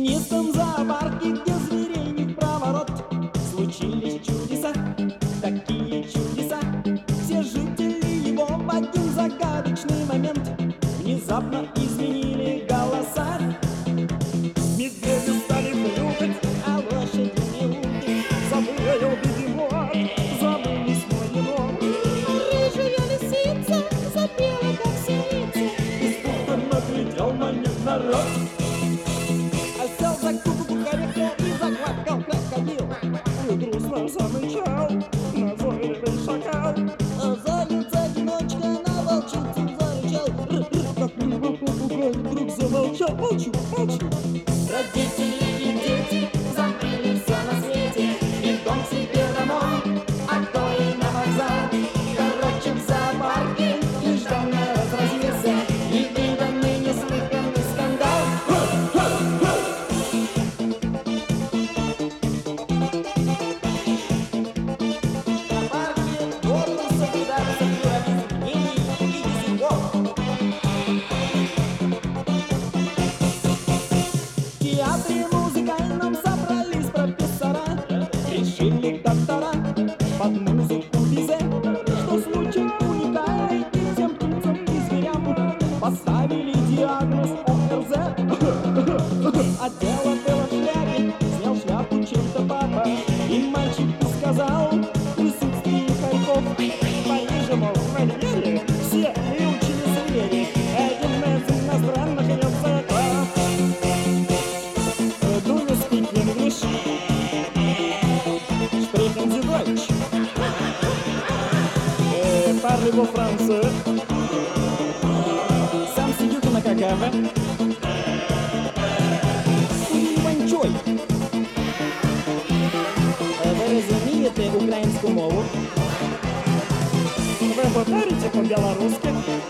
тенистом зоопарке, где зверей не в проворот, случились чудеса, такие чудеса. Все жители его в один загадочный момент внезапно изменили голоса. Медведи стали хрюкать, а лошади мяукать. Завыл бегемот, забылись мой енот. Рыжая лисица запела, как синица. Испуганно глядел на них народ. Осел закутал коряка и заквакал крокодил. И грустно замычал назойливый шакал. А заяц-одиночка на волчицу зарычал. Как мимо попугай вдруг замолчал. Молчу, молчу. Родители и дети забыли все на свете. И в дом себе домой, а то и на вокзал. Короче, в зоопарке нежданно разразился невиданный, неслыханный скандал. В зоопарке должен соблюдаться плюрализм мнений и языков. В театре музыкальном собрались профессора, решили доктора под музыку бизе, что случай уникальный и всем птицам и зверям поставили диагноз ОРЗ. А дело было в шляпе, снял шляпу чем-то папа, и мальчику сказал в присутствии хорьков: в Париже, мол, в Мольере все выучили звери, один из иностранных языков. Do you speak English? Sprechen Sie Deutsch? Parlez-vous français? Сам сидите на какаве? Іванчой. Ви розумієте українську мову? Вы говорите по-белорусски?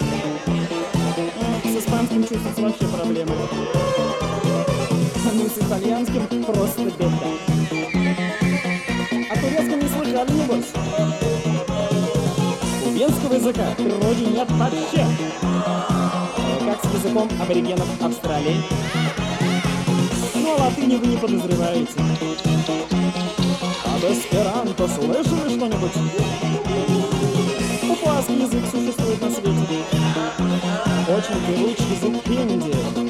С испанским чувствуется вообще проблема. Ну, с итальянским просто беда. О турецком не слыхали, небось? У венского языка в природе нет вообще. Как с языком аборигенов Австралии. Но о латыни вы не подозреваете. Об эсперанто слышали что-нибудь? Папуасский язык существует на свете. Очень певучий язык Индии.